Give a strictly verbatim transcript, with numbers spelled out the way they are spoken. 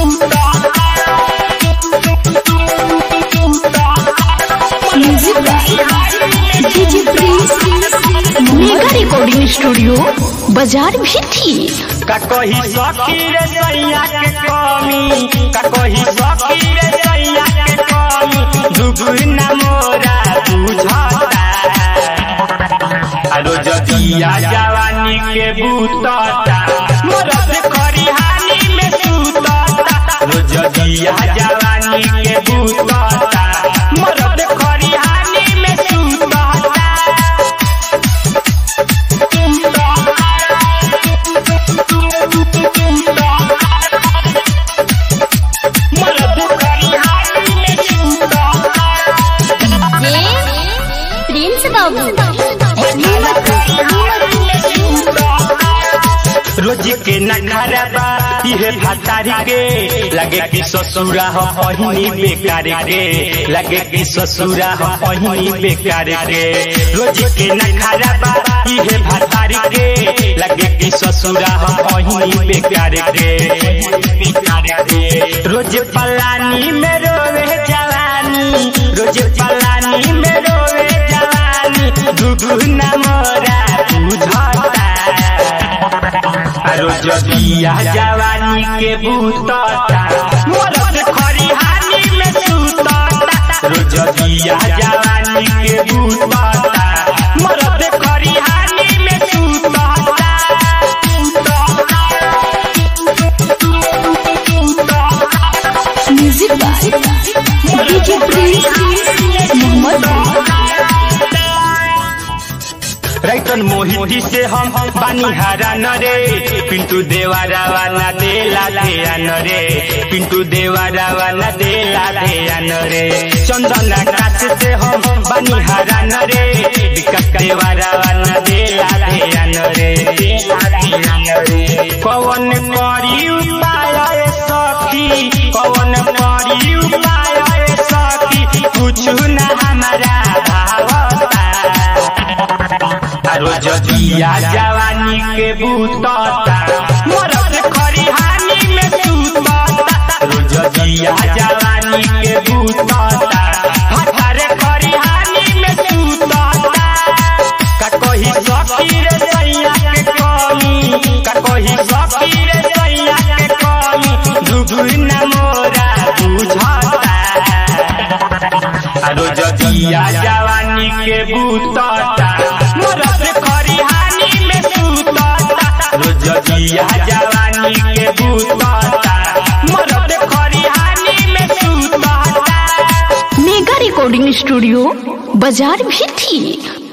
Mega recording studio बाजार भी थी। का कही सखी रे सैया के कमी, का कही सखी रे सैया के कमी, दुगुना मोरा बुझता रोज दिया जवानी के बूतता, मरद खरिहानी में सूतता रोज दिया जवानी के बूतता, मरद खरिहानी में सूतता। रोज के नखरा बा इहे भातारी के, लगे कि ससुरा हो पहिनी बेकार के, लगे कि ससुरा हो पहिनी बेकार के। रोज के नखरा बा इहे भातारी के, लगे कि ससुरा हो पहिनी बेकार के। रोज पलानी में रोवे जवानी, रोज पलानी में रोवे जवानी, दुगुना मोरा बुझता रोज दिया जवानी के बूतता, मरद खरिहानी में सूतता रोज दिया जवानी के बूतता, मरद खरिहानी में सूतता। Music by DJ Prince Mohammad राइटन मोहिती से हम बानी हरान रे, पिंटू देवारावा न देला ध्यान रे, पिंटू देवारावा न देला ध्यान रे। चंदन आकाश से हम बानी हरान रे, विकास देवारावा न देला ध्यान रे। कौन करी उपाय सखी, कौन करी उपाय सखी, कुछ न हमारा भावता रोज दिया जवानी के बूतता, मरद खरिहानी में सूतता रोज दिया जवानी के बूतता, हथारे खरिहानी में सूतता। का कही सखी रे सैया के कमी, का कही सखी रे सैया के कमी, दुगुना मोरा बुझता रोज दिया जवानी के बूतता, मरद खरिहानी में सूतता रोज दिया जवानी के बूतता, मरद खरिहानी में सूतता। मेगा रिकॉर्डिंग स्टूडियो बाजार भी थी।